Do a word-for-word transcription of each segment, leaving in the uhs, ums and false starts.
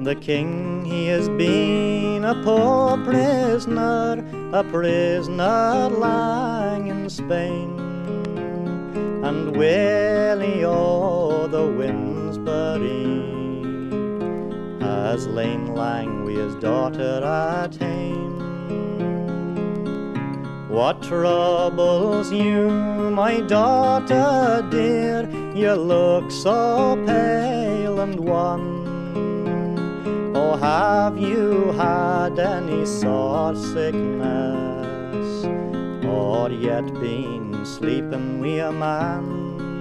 The king, he has been a poor prisoner, a prisoner lying in Spain. And Willie o' the Winsbury has lain lang wi' his daughter at hame. What troubles you, my daughter dear? You look so pale and wan. Oh, have you had any sore sickness, or yet been sleeping wi' a man?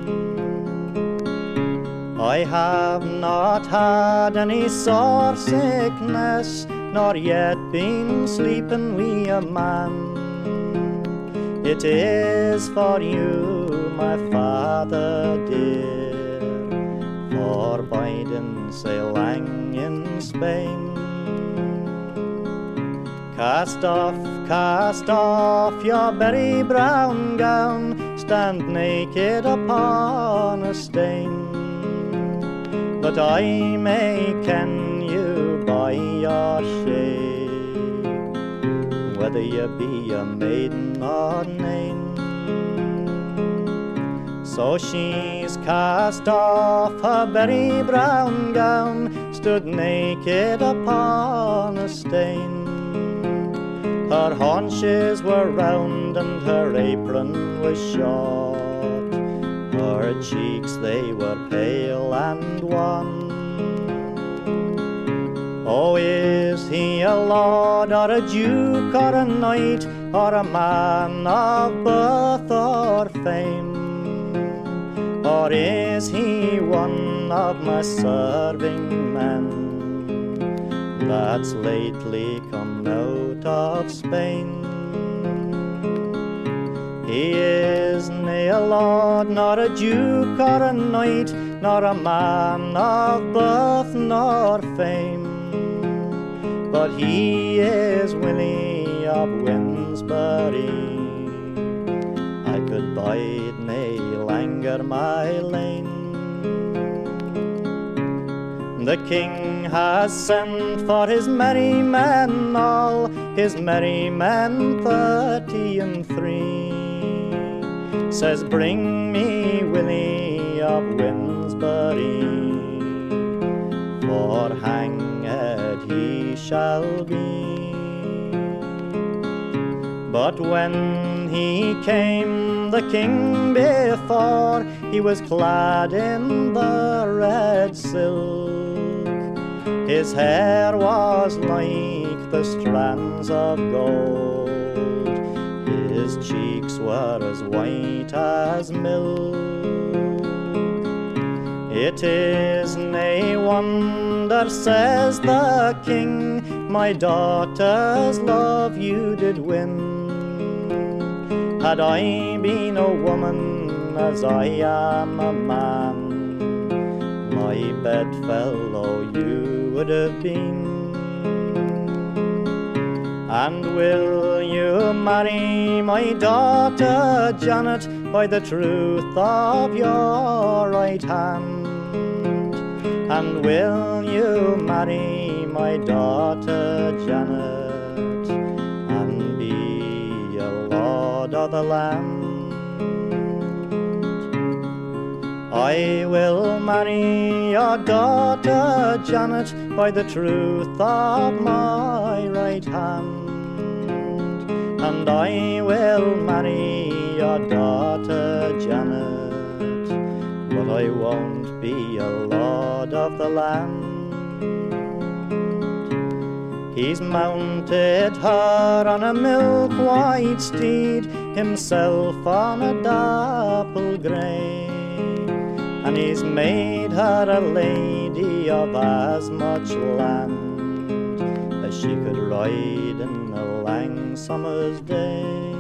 I have not had any sore sickness, nor yet been sleeping wi' a man. It is for you, my father dear, for biding sae lang in Spain. Cast off, cast off your berry brown gown, stand naked upon a stain, that I may ken you by your shade, whether you be a maiden or name. So she's cast off her berry brown gown, stood naked upon a stain. Her haunches were round and her apron was short, her cheeks they were pale and wan. Oh, is he a lord or a duke or a knight, or a man of birth or fame? Or is he one of my serving men that's lately come out of Spain? He is nae a lord, nor a duke or a knight, nor a man of birth nor fame, but he is Willie of Winsbury. I could bide nae langer my lane. The king has sent for his merry men all, his merry men thirty and three. Says, bring me Willie of Winsbury, for hanged he shall be. But when he came, the king before, he was clad in the red silk. His hair was like the strands of gold, his cheeks were as white as milk. It is nae wonder, says the king, my daughter's love you did win. Had I been a woman as I am a man, my bedfellow you would have been. And will you marry my daughter Janet by the truth of your right hand? And will you marry my daughter Janet and be a lord of the land? I will marry your daughter Janet by the truth of my right hand, and I will marry your daughter Janet, but I won't be a lord of the land. He's mounted her on a milk-white steed, himself on a dapple grey, and he's made her a lady of as much land as she could ride in a lang summer's day.